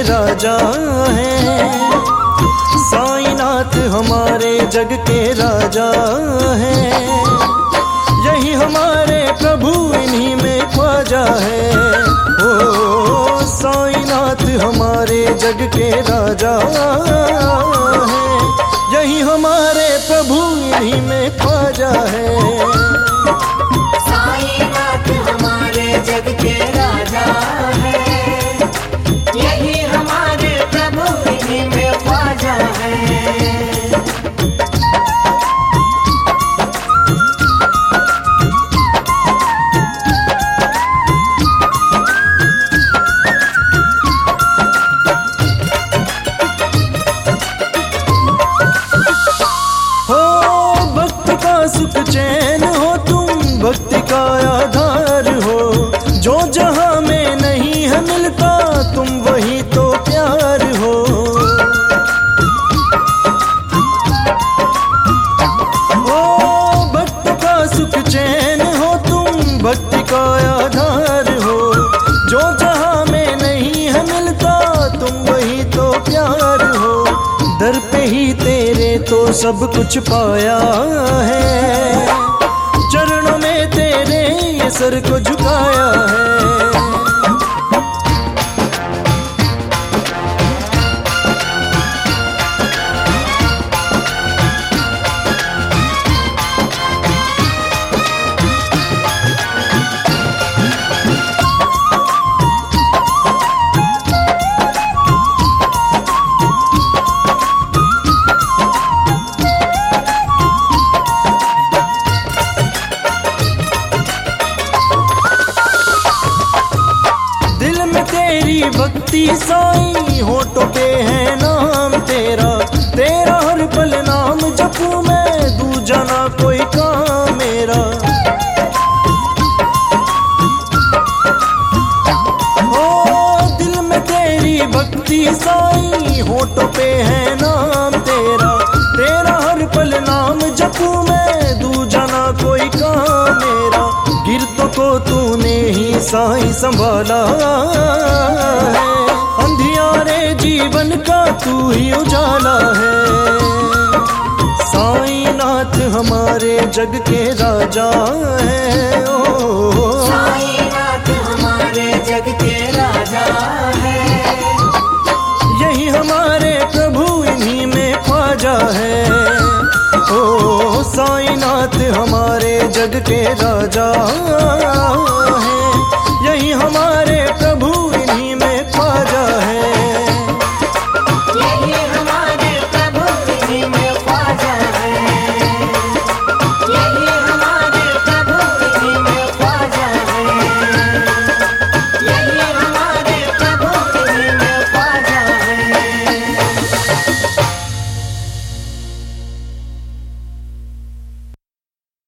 राजा हैं। साईनाथ हमारे जग के राजा हैं। यही हमारे प्रभु इन्हीं में ख्वाजा है। ओ साईनाथ हमारे जग के राजा हैं। यही हमारे प्रभु इन्हीं में ख्वाजा है। साईनाथ हमारे जग के राजा है। यही हमारे प्रभु इन्हीं में ख्वाजा है। सुख चैन हो तुम, भक्ति का आधार हो। जो जहां में नहीं है मिलता तुम वही तो प्यार हो। ओ भक्त का सुख चैन हो तुम, भक्ति का आधार हो। जो जहां में नहीं है मिलता तुम वही तो प्यार हो। दर पे ही तेरे तो सब कुछ पाया है। चरणों में तेरे ये सर को झुकाया है। भक्ति साईं होठों पे है नाम तेरा। तेरा हर पल नाम जपूं मैं, दूजा ना कोई काम मेरा। ओ दिल में तेरी भक्ति साईं होठों पे है नाम तेरा। तेरा हर पल नाम जपूं मैं, दूजा ना कोई काम मेरा। गिरतों को तूने ही साईं संभाला है। अंधियारे जीवन का तू ही उजाला है। साईनाथ हमारे जग के राजा हैं। ओ साईनाथ हमारे जग के राजा है। यही हमारे प्रभु इन्हीं में ख्वाजा है। ओ साईनाथ हमारे जग के राजा